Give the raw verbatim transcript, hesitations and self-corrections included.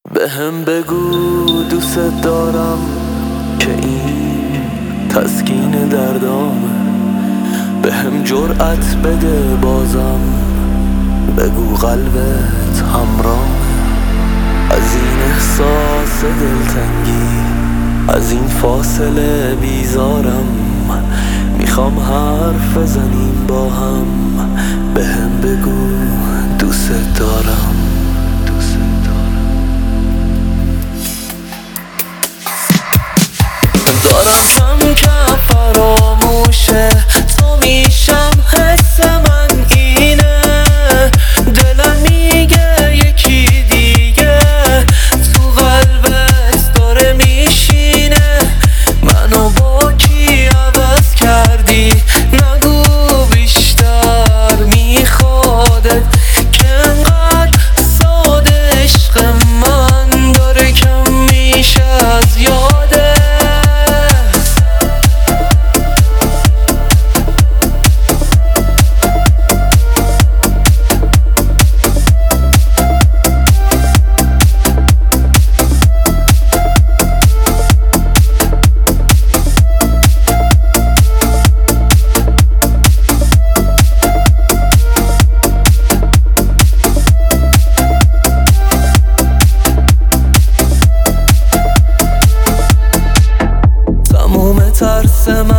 به هم بگو دوست دارم که این تسکین دردامه. به هم جرأت بده بازم، بگو قلبت همراهه. از این احساس دلتنگی، از این فاصله بیزارم. میخوام حرف بزنیم با هم، به هم بگو دوست دارم. دارم کم کم فراموشه، تو میشم حس من اینه. دلم میگه یکی دیگه تو قلبت داره میشینه. منو با کی عوض کردی؟ نگو بیشتر میخوادت که انقدر ساده عشق من داره کم میشه از یاده. ترس من